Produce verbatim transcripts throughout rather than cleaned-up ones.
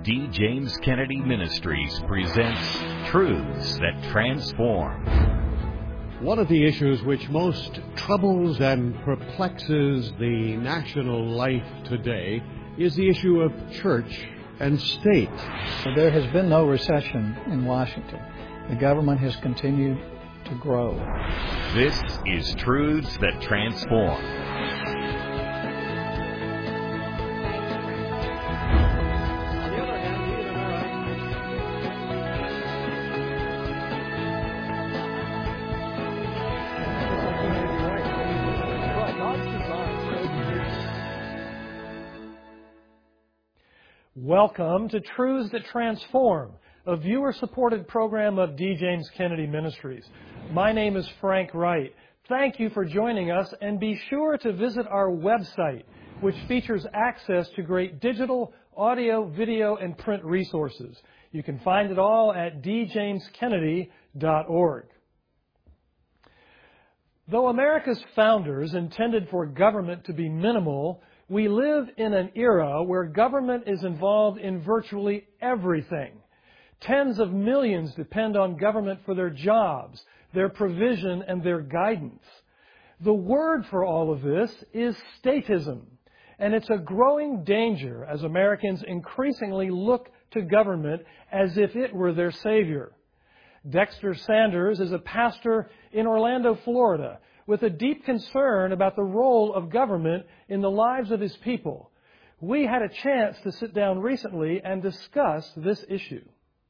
D. James Kennedy Ministries presents Truths That Transform. One of the issues which most troubles and perplexes the national life today is the issue of church and state. There has been no recession in Washington. The government has continued to grow. This is Truths That Transform. Welcome to Truths That Transform, a viewer-supported program of D. James Kennedy Ministries. My name is Frank Wright. Thank you for joining us, and be sure to visit our website, which features access to great digital, audio, video, and print resources. You can find it all at d james kennedy dot org. Though America's founders intended for government to be minimal, we live in an era where government is involved in virtually everything. Tens of millions depend on government for their jobs, their provision, and their guidance. The word for all of this is statism, and it's a growing danger as Americans increasingly look to government as if it were their savior. Dexter Sanders is a pastor in Orlando, Florida, with a deep concern about the role of government in the lives of his people. We had a chance to sit down recently and discuss this issue.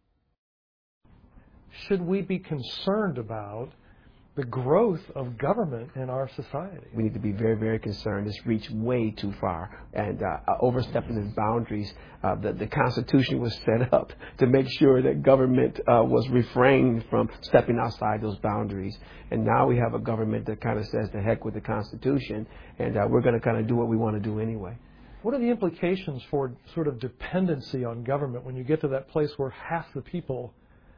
Should we be concerned about the growth of government in our society? We need to be very, very concerned. It's reached way too far and uh, overstepping its boundaries. Uh, the, the Constitution was set up to make sure that government uh, was refrained from stepping outside those boundaries. And now we have a government that kind of says the heck with the Constitution, and uh, we're going to kind of do what we want to do anyway. What are the implications for sort of dependency on government when you get to that place where half the people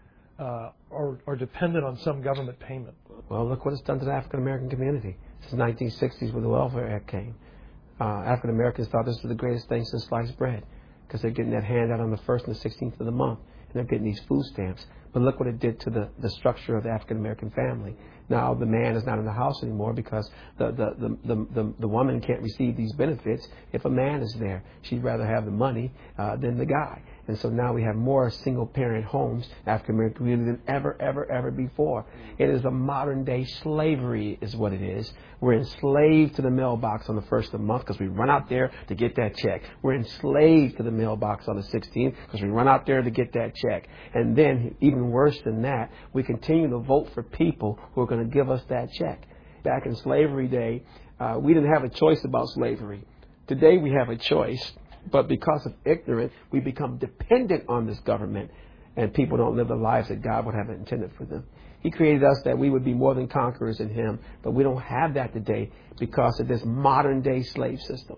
Uh, are, are dependent on some government payment? Well, look what it's done to the African American community since the nineteen sixties when the Welfare Act came. Uh, African Americans thought this was the greatest thing since sliced bread because they're getting that handout on the first and the sixteenth of the month, and they're getting these food stamps. But look what it did to the, the structure of the African American family. Now the man is not in the house anymore because the, the, the, the, the, the woman can't receive these benefits if a man is there. She'd rather have the money uh, than the guy. And so now we have more single-parent homes, African American community, than ever, ever, ever before. It is a modern-day slavery is what it is. We're enslaved to the mailbox on the first of the month because we run out there to get that check. We're enslaved to the mailbox on the sixteenth because we run out there to get that check. And then, even worse than that, we continue to vote for people who are going to give us that check. Back in slavery day, uh, we didn't have a choice about slavery. Today we have a choice. But because of ignorance, we become dependent on this government, and people don't live the lives that God would have intended for them. He created us that we would be more than conquerors in Him, but we don't have that today because of this modern-day slave system.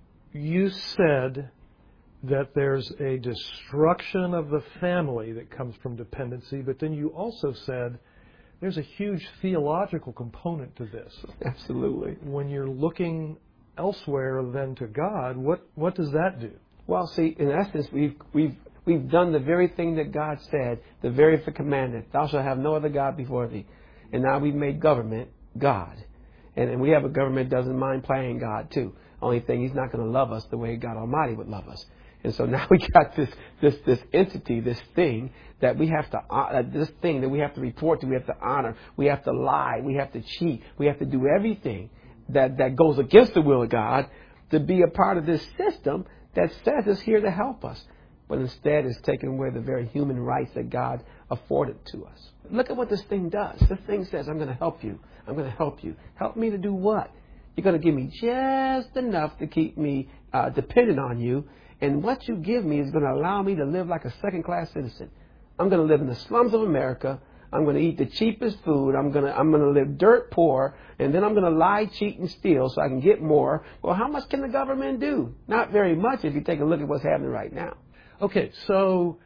You said that there's a destruction of the family that comes from dependency, but then you also said there's a huge theological component to this. Absolutely. When you're looking elsewhere than to God, what, what does that do? Well, see, in essence, we've we've we've done the very thing that God said, the very commandment, thou shalt have no other God before thee. And now we've made government God. And, and we have a government that doesn't mind playing God too. Only thing, He's not going to love us the way God Almighty would love us. And so now we got this this this entity, this thing that we have to uh, this thing that we have to report to, we have to honor, we have to lie, we have to cheat, we have to do everything that, that goes against the will of God to be a part of this system that says it's here to help us. But instead it's taking away the very human rights that God afforded to us. Look at what this thing does. This thing says, I'm going to help you. I'm going to help you. Help me to do what? You're going to give me just enough to keep me uh, dependent on you. And what you give me is going to allow me to live like a second-class citizen. I'm going to live in the slums of America. I'm going to eat the cheapest food. I'm going to I'm going to live dirt poor, and then I'm going to lie, cheat, and steal so I can get more. Well, how much can the government do? Not very much if you take a look at what's happening right now. Okay, so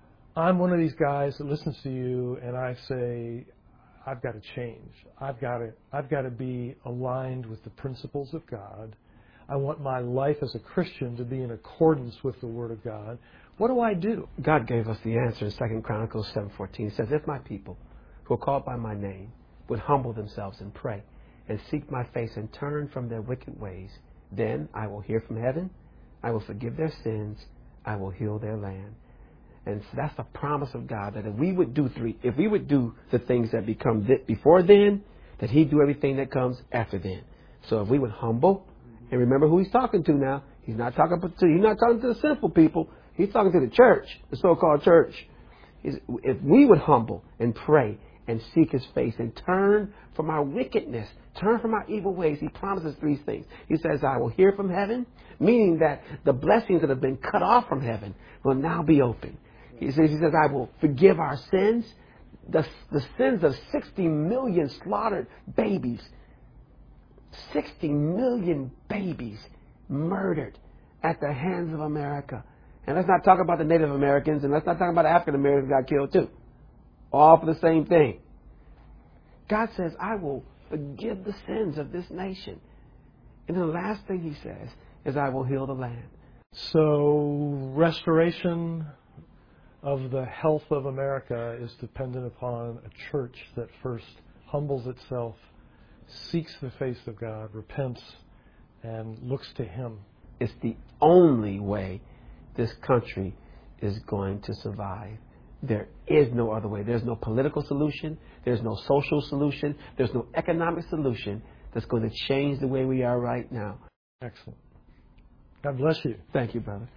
I'm one of these guys that listens to you, and I say, I've got to change. I've got to I've got to be aligned with the principles of God. I want my life as a Christian to be in accordance with the Word of God. What do I do? God gave us the answer in Second Chronicles seven fourteen. It says, if my people who are called by my name would humble themselves and pray and seek my face and turn from their wicked ways, then I will hear from heaven, I will forgive their sins, I will heal their land. And so that's a promise of God, that if we would do three, if we would do the things that become th- before then, that He'd do everything that comes after then. So if we would humble, and remember who He's talking to now. He's not talking to He's not talking to the sinful people. He's talking to the church, the so-called church. He's, if we would humble and pray and seek His face and turn from our wickedness, turn from our evil ways, He promises three things. He says, I will hear from heaven, meaning that the blessings that have been cut off from heaven will now be open. He says, he says I will forgive our sins, the, the sins of sixty million slaughtered babies. sixty million babies murdered at the hands of America. And let's not talk about the Native Americans, and let's not talk about the African Americans got killed too. All for the same thing. God says, I will forgive the sins of this nation. And then the last thing He says is, I will heal the land. So restoration of the health of America is dependent upon a church that first humbles itself, seeks the face of God, repents, and looks to Him. It's the only way this country is going to survive. There is no other way. There's no political solution. There's no social solution. There's no economic solution that's going to change the way we are right now. Excellent. God bless you. Thank you, brother.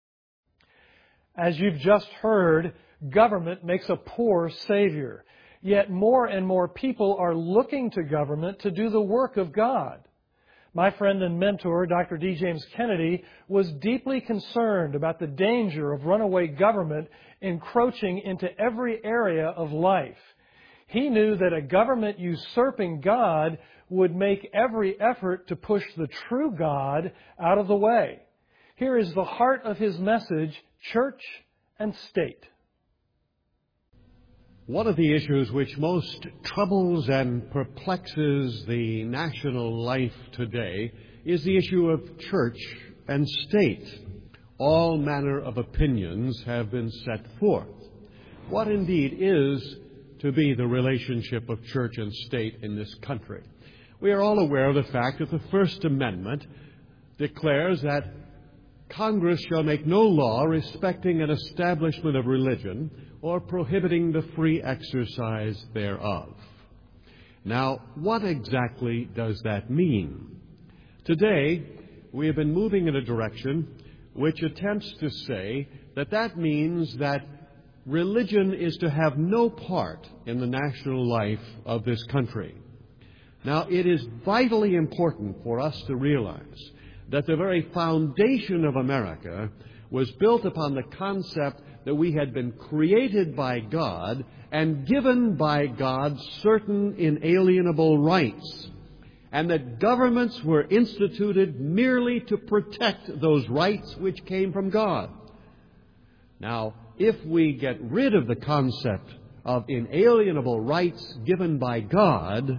As you've just heard, government makes a poor Savior. Yet more and more people are looking to government to do the work of God. My friend and mentor, Doctor D. James Kennedy, was deeply concerned about the danger of runaway government encroaching into every area of life. He knew that a government usurping God would make every effort to push the true God out of the way. Here is the heart of his message, Church and State. One of the issues which most troubles and perplexes the national life today is the issue of church and state. All manner of opinions have been set forth. What indeed is to be the relationship of church and state in this country? We are all aware of the fact that the First Amendment declares that Congress shall make no law respecting an establishment of religion or prohibiting the free exercise thereof. Now, what exactly does that mean? Today, we have been moving in a direction which attempts to say that that means that religion is to have no part in the national life of this country. Now, it is vitally important for us to realize that the very foundation of America was built upon the concept that we had been created by God and given by God certain inalienable rights, and that governments were instituted merely to protect those rights which came from God. Now, if we get rid of the concept of inalienable rights given by God,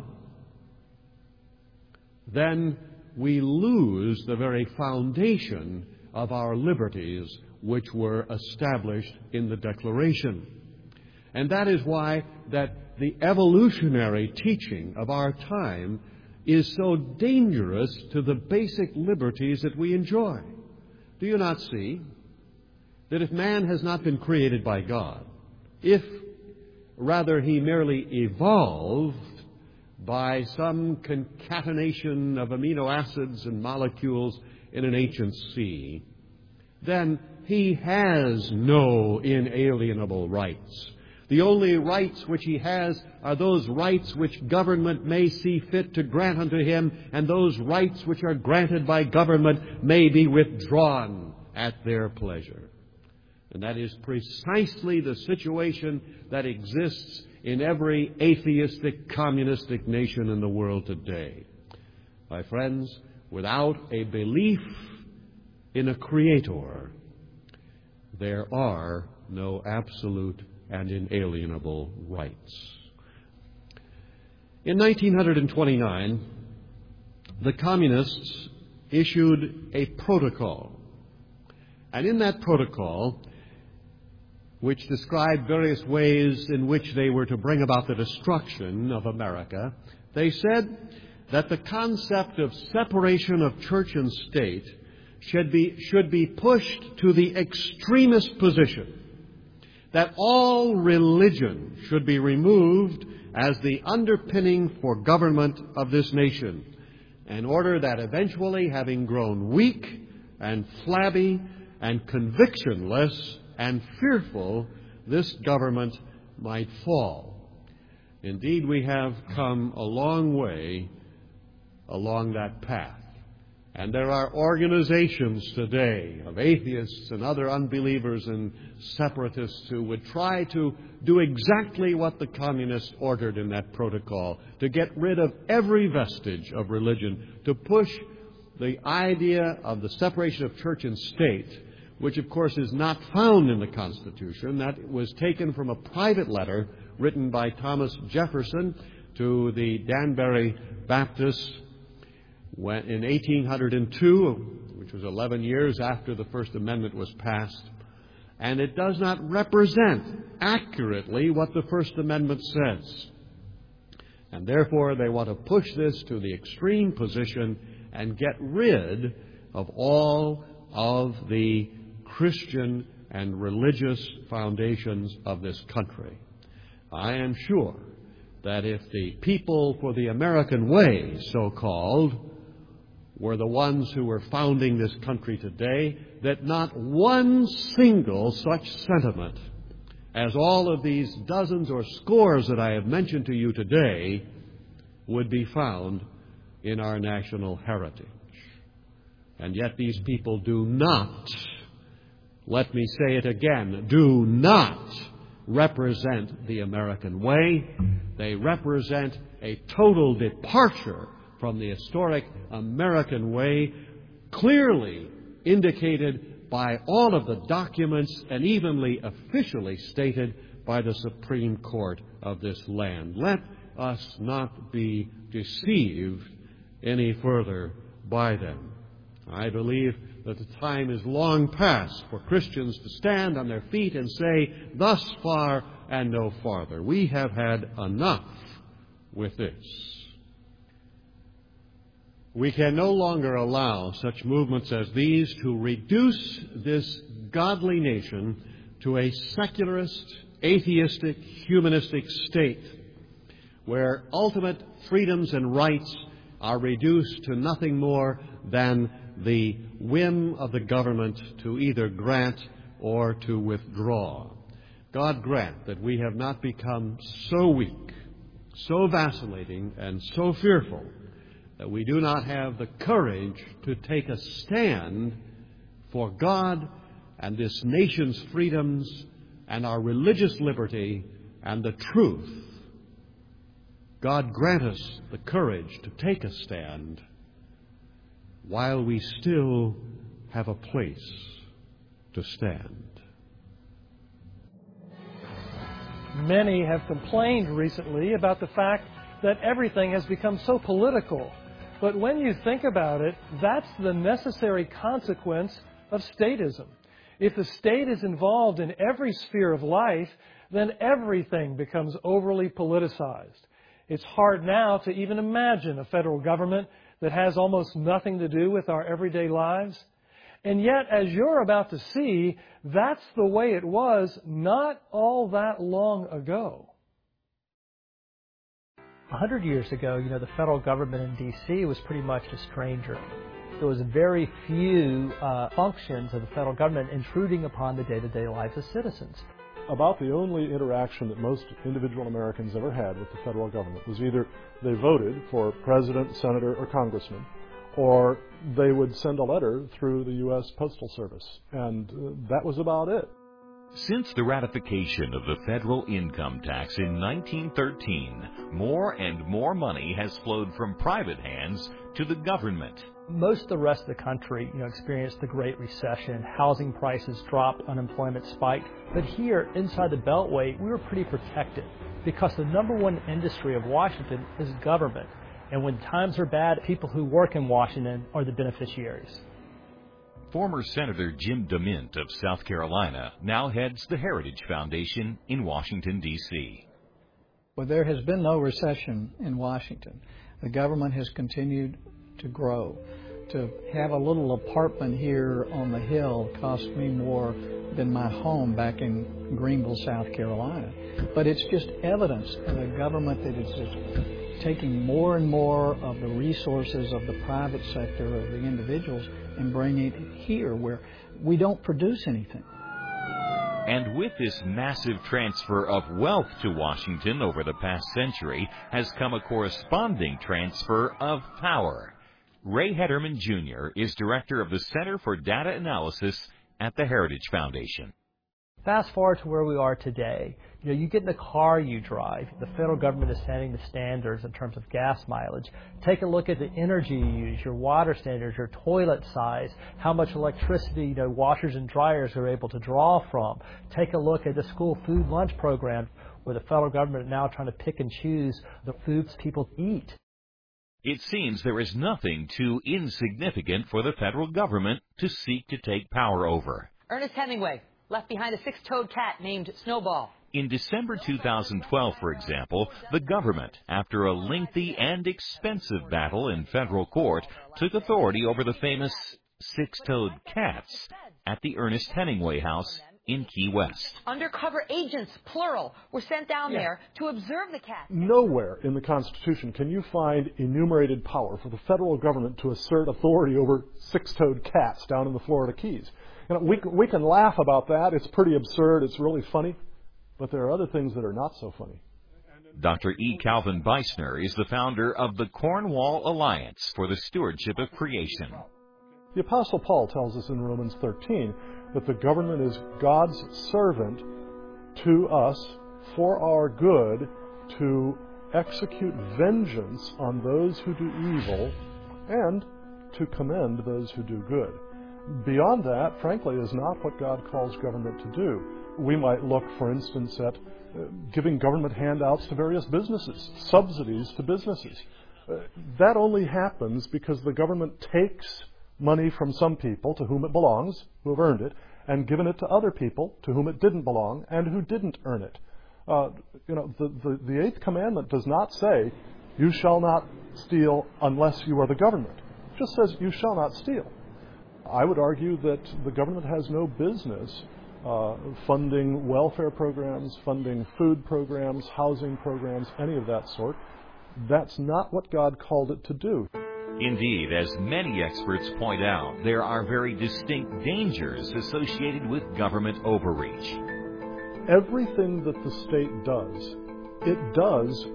then we lose the very foundation of our liberties which were established in the Declaration. And that is why that the evolutionary teaching of our time is so dangerous to the basic liberties that we enjoy. Do you not see that if man has not been created by God, if rather he merely evolved by some concatenation of amino acids and molecules in an ancient sea, then he has no inalienable rights. The only rights which he has are those rights which government may see fit to grant unto him, and those rights which are granted by government may be withdrawn at their pleasure. And that is precisely the situation that exists in every atheistic, communistic nation in the world today. My friends, without a belief in a creator, there are no absolute and inalienable rights. In nineteen twenty-nine, the communists issued a protocol. And in that protocol, which described various ways in which they were to bring about the destruction of America, they said that the concept of separation of church and state should be, should be pushed to the extremist position, that all religion should be removed as the underpinning for government of this nation, in order that eventually, having grown weak and flabby and convictionless and fearful, this government might fall. Indeed, we have come a long way along that path. And there are organizations today of atheists and other unbelievers and separatists who would try to do exactly what the communists ordered in that protocol, to get rid of every vestige of religion, to push the idea of the separation of church and state, which of course is not found in the Constitution. That was taken from a private letter written by Thomas Jefferson to the Danbury Baptists in eighteen oh two, which was eleven years after the First Amendment was passed. And it does not represent accurately what the First Amendment says. And therefore they want to push this to the extreme position and get rid of all of the Christian and religious foundations of this country. I am sure that if the people for the American way, so-called, were the ones who were founding this country today, that not one single such sentiment as all of these dozens or scores that I have mentioned to you today would be found in our national heritage. And yet these people do not, let me say it again, do not represent the American way. They represent a total departure from the historic American way, clearly indicated by all of the documents and evenly officially stated by the Supreme Court of this land. Let us not be deceived any further by them. I believe that the time is long past for Christians to stand on their feet and say, thus far and no farther. We have had enough with this. We can no longer allow such movements as these to reduce this godly nation to a secularist, atheistic, humanistic state where ultimate freedoms and rights are reduced to nothing more than the whim of the government to either grant or to withdraw. God grant that we have not become so weak, so vacillating, and so fearful that we do not have the courage to take a stand for God and this nation's freedoms and our religious liberty and the truth. God grant us the courage to take a stand while we still have a place to stand. Many have complained recently about the fact that everything has become so political. But when you think about it, that's the necessary consequence of statism. If the state is involved in every sphere of life, then everything becomes overly politicized. It's hard now to even imagine a federal government that has almost nothing to do with our everyday lives. And yet, as you're about to see, that's the way it was not all that long ago. A hundred years ago, you know, the federal government in D C was pretty much a stranger. There was very few uh, functions of the federal government intruding upon the day-to-day lives of citizens. About the only interaction that most individual Americans ever had with the federal government was either they voted for president, senator, or congressman, or they would send a letter through the U S Postal Service, and uh, that was about it. Since the ratification of the federal income tax in nineteen thirteen, more and more money has flowed from private hands to the government. Most of the rest of the country, you know, experienced the Great Recession. Housing prices dropped, unemployment spiked. But here, inside the Beltway, we were pretty protected because the number one industry of Washington is government. And when times are bad, people who work in Washington are the beneficiaries. Former Senator Jim DeMint of South Carolina now heads the Heritage Foundation in Washington, D C Well, there has been no recession in Washington. The government has continued to grow. To have a little apartment here on the Hill cost me more than my home back in Greenville, South Carolina. But it's just evidence of a government that is just taking more and more of the resources of the private sector, of the individuals, and bringing it here where we don't produce anything. And with this massive transfer of wealth to Washington over the past century has come a corresponding transfer of power. Ray Hederman, Junior is director of the Center for Data Analysis at the Heritage Foundation. Fast forward to where we are today. You know, you get in the car you drive. The federal government is setting the standards in terms of gas mileage. Take a look at the energy you use, your water standards, your toilet size, how much electricity, you know, washers and dryers are able to draw from. Take a look at the school food lunch program, where the federal government is now trying to pick and choose the foods people eat. It seems there is nothing too insignificant for the federal government to seek to take power over. Ernest Hemingway left behind a six-toed cat named Snowball. In December two thousand twelve, for example, the government, after a lengthy and expensive battle in federal court, took authority over the famous six-toed cats at the Ernest Hemingway House in Key West. Undercover agents, plural, were sent down yeah. there to observe the cats. Nowhere in the Constitution can you find enumerated power for the federal government to assert authority over six-toed cats down in the Florida Keys. You know, we, we can laugh about that. It's pretty absurd. It's really funny. But there are other things that are not so funny. Doctor E. Calvin Beisner is the founder of the Cornwall Alliance for the Stewardship of Creation. The Apostle Paul tells us in Romans thirteen that the government is God's servant to us for our good, to execute vengeance on those who do evil and to commend those who do good. Beyond that, frankly, is not what God calls government to do. We might look, for instance, at uh, giving government handouts to various businesses, subsidies to businesses. Uh, that only happens because the government takes money from some people to whom it belongs, who have earned it, and given it to other people to whom it didn't belong and who didn't earn it. Uh, you know, the, the, the Eighth Commandment does not say, you shall not steal unless you are the government. It just says, you shall not steal. I would argue that the government has no business uh, funding welfare programs, funding food programs, housing programs, any of that sort. That's not what God called it to do. Indeed, as many experts point out, there are very distinct dangers associated with government overreach. Everything that the state does, it does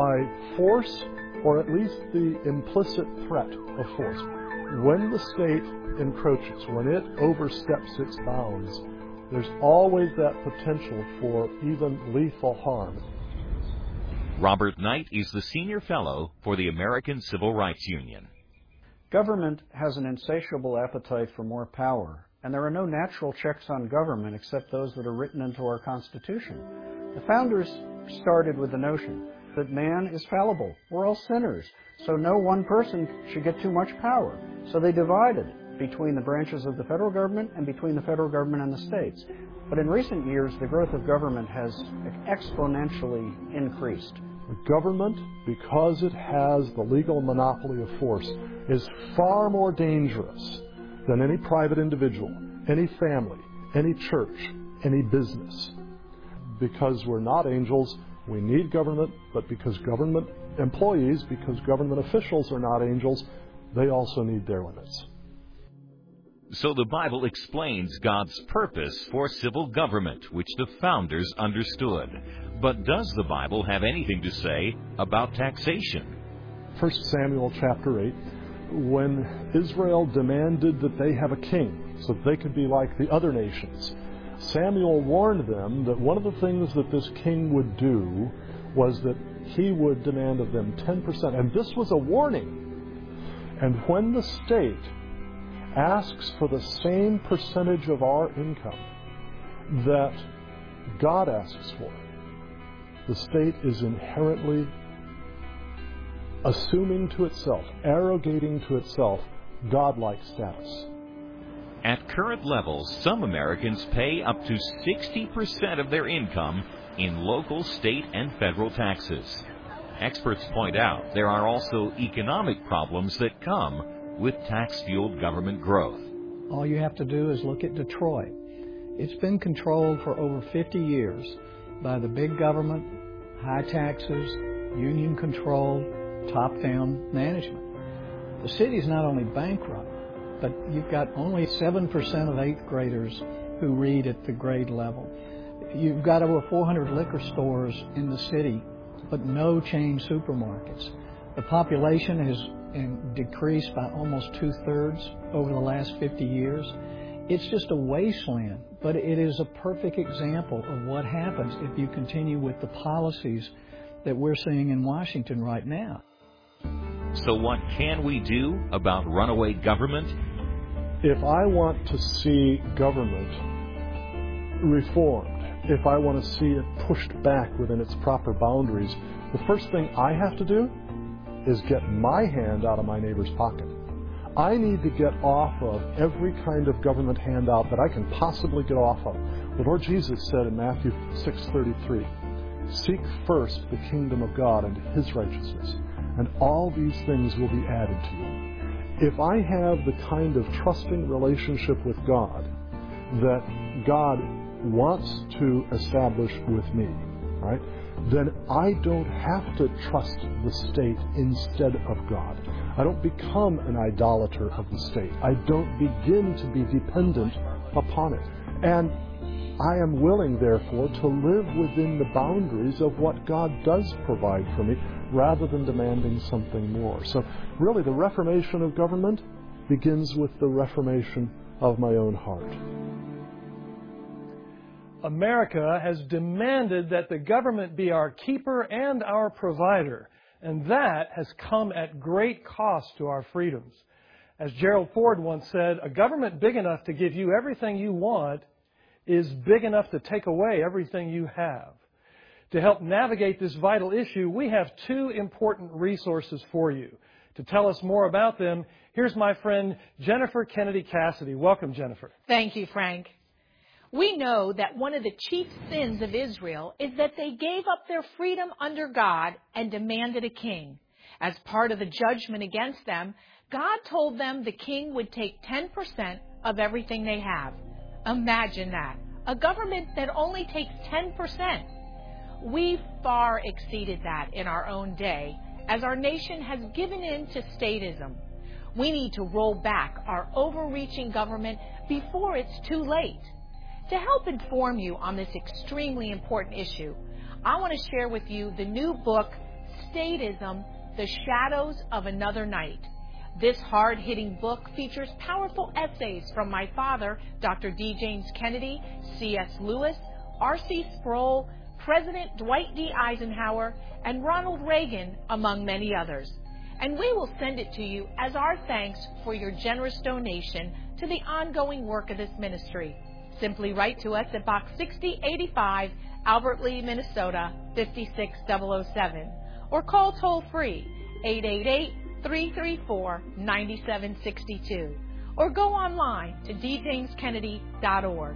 by force or at least the implicit threat of force. When the state encroaches, when it oversteps its bounds, there's always that potential for even lethal harm. Robert Knight is the Senior Fellow for the American Civil Rights Union. Government has an insatiable appetite for more power, and there are no natural checks on government except those that are written into our Constitution. The founders started with the notion that man is fallible. We're all sinners, so no one person should get too much power. So they divided between the branches of the federal government and between the federal government and the states. But in recent years, the growth of government has exponentially increased. The government, because it has the legal monopoly of force, is far more dangerous than any private individual, any family, any church, any business. Because we're not angels, we need government, but because government employees, because government officials are not angels, they also need their limits. So the Bible explains God's purpose for civil government, which the founders understood. But does the Bible have anything to say about taxation? First Samuel chapter eight, when Israel demanded that they have a king so that they could be like the other nations, Samuel warned them that one of the things that this king would do was that he would demand of them ten percent. And this was a warning. And when the state asks for the same percentage of our income that God asks for, the state is inherently assuming to itself, arrogating to itself, godlike status. At current levels, some Americans pay up to sixty percent of their income in local, state, and federal taxes. Experts point out there are also economic problems that come with tax-fueled government growth. All you have to do is look at Detroit. It's been controlled for over fifty years by the big government, high taxes, union-controlled, top-down management. The city's not only bankrupt, but you've got only seven percent of eighth graders who read at the grade level. You've got over four hundred liquor stores in the city, but no chain supermarkets. The population has decreased by almost two-thirds over the last fifty years. It's just a wasteland, but it is a perfect example of what happens if you continue with the policies that we're seeing in Washington right now. So what can we do about runaway government? If I want to see government reformed, if I want to see it pushed back within its proper boundaries, the first thing I have to do is get my hand out of my neighbor's pocket. I need to get off of every kind of government handout that I can possibly get off of. The Lord Jesus said in Matthew six thirty-three, "Seek first the kingdom of God and His righteousness, and all these things will be added to you." If I have the kind of trusting relationship with God that God wants to establish with me, right, then I don't have to trust the state instead of God. I don't become an idolater of the state. I don't begin to be dependent upon it. And I am willing, therefore, to live within the boundaries of what God does provide for me, rather than demanding something more. So really, the reformation of government begins with the reformation of my own heart. America has demanded that the government be our keeper and our provider, and that has come at great cost to our freedoms. As Gerald Ford once said, a government big enough to give you everything you want is big enough to take away everything you have. To help navigate this vital issue, we have two important resources for you. To tell us more about them, here's my friend Jennifer Kennedy Cassidy. Welcome, Jennifer. Thank you, Frank. We know that one of the chief sins of Israel is that they gave up their freedom under God and demanded a king. As part of the judgment against them, God told them the king would take ten percent of everything they have. Imagine that. A government that only takes ten percent. We've far exceeded that in our own day, as our nation has given in to statism. We need to roll back our overreaching government before it's too late. To help inform you on this extremely important issue, I want to share with you the new book, Statism, The Shadows of Another Night. This hard-hitting book features powerful essays from my father, Doctor D. James Kennedy, C S Lewis, R C Sproul, President Dwight D. Eisenhower, and Ronald Reagan, among many others. And we will send it to you as our thanks for your generous donation to the ongoing work of this ministry. Simply write to us at Box sixty eighty-five, Albert Lea, Minnesota, five six zero zero seven, or call toll-free eight eight eight, three three four, nine seven six two, or go online to d james kennedy dot org.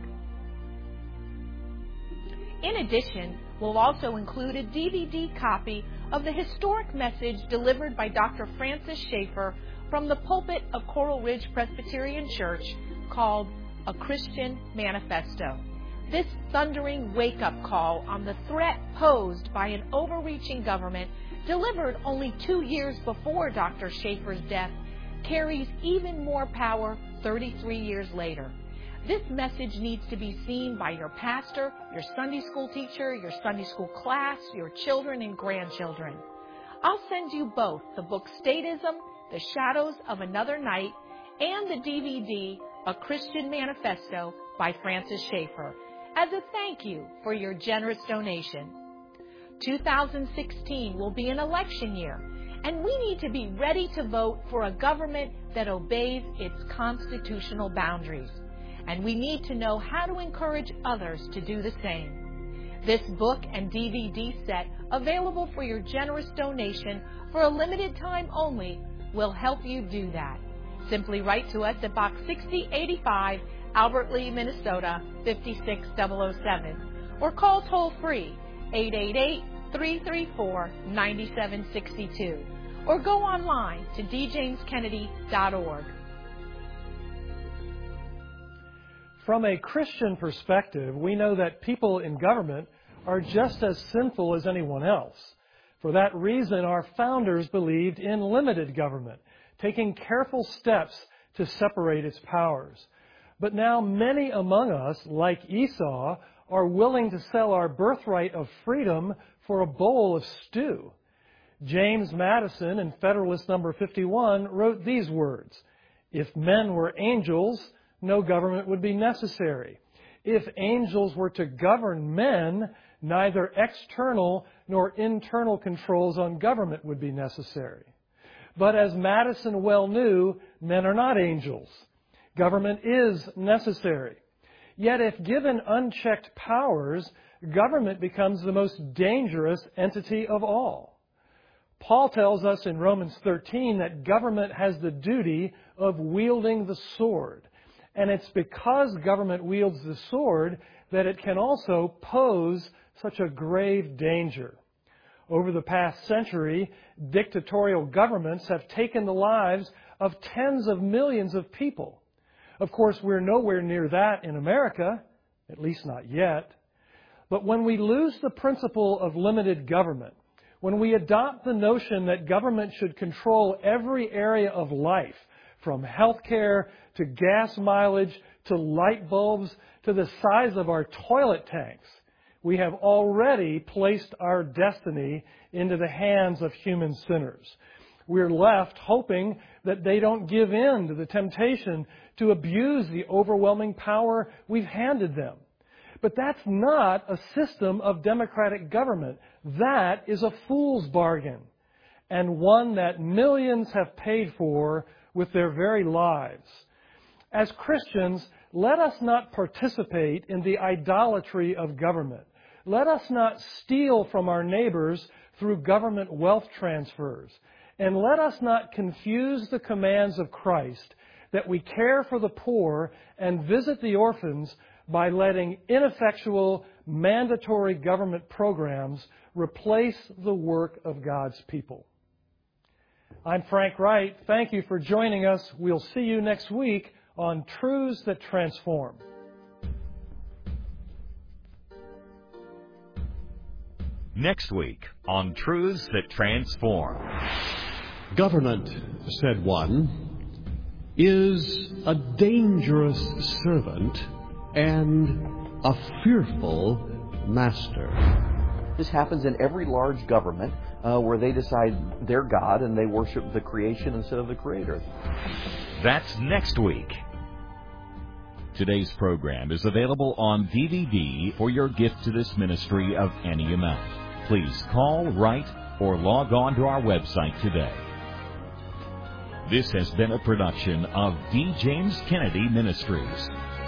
In addition, we'll also include a D V D copy of the historic message delivered by Doctor Francis Schaeffer from the pulpit of Coral Ridge Presbyterian Church called A Christian Manifesto. This thundering wake-up call on the threat posed by an overreaching government, delivered only two years before Doctor Schaeffer's death, carries even more power thirty-three years later. This message needs to be seen by your pastor, your Sunday school teacher, your Sunday school class, your children and grandchildren. I'll send you both the book Statism, The Shadows of Another Night, and the D V D, A Christian Manifesto by Francis Schaeffer, as a thank you for your generous donation. two thousand sixteen will be an election year, and we need to be ready to vote for a government that obeys its constitutional boundaries. And we need to know how to encourage others to do the same. This book and D V D set, available for your generous donation for a limited time only, will help you do that. Simply write to us at Box sixty eighty-five, Albert Lee, Minnesota, five six zero zero seven, or call toll-free eight eight eight, three three four, nine seven six two, or go online to d james kennedy dot org. From a Christian perspective, we know that people in government are just as sinful as anyone else. For that reason, our founders believed in limited government, taking careful steps to separate its powers. But now many among us, like Esau, are willing to sell our birthright of freedom for a bowl of stew. James Madison, in Federalist number fifty-one, wrote these words: "If men were angels, no government would be necessary. If angels were to govern men, neither external nor internal controls on government would be necessary." But as Madison well knew, men are not angels. Government is necessary. Yet if given unchecked powers, government becomes the most dangerous entity of all. Paul tells us in Romans thirteen that government has the duty of wielding the sword. And it's because government wields the sword that it can also pose such a grave danger. Over the past century, dictatorial governments have taken the lives of tens of millions of people. Of course, we're nowhere near that in America, at least not yet. But when we lose the principle of limited government, when we adopt the notion that government should control every area of life, from healthcare to gas mileage to light bulbs to the size of our toilet tanks, we have already placed our destiny into the hands of human sinners. We're left hoping that they don't give in to the temptation to abuse the overwhelming power we've handed them. But that's not a system of democratic government. That is a fool's bargain, and one that millions have paid for with their very lives. As Christians, let us not participate in the idolatry of government. Let us not steal from our neighbors through government wealth transfers. And let us not confuse the commands of Christ that we care for the poor and visit the orphans by letting ineffectual, mandatory government programs replace the work of God's people. I'm Frank Wright. Thank you for joining us. We'll see you next week on Truths That Transform. Next week on Truths That Transform. Government, said one, is a dangerous servant and a fearful master. This happens in every large government uh, where they decide they're God and they worship the creation instead of the Creator. That's next week. Today's program is available on D V D for your gift to this ministry of any amount. Please call, write, or log on to our website today. This has been a production of D. James Kennedy Ministries.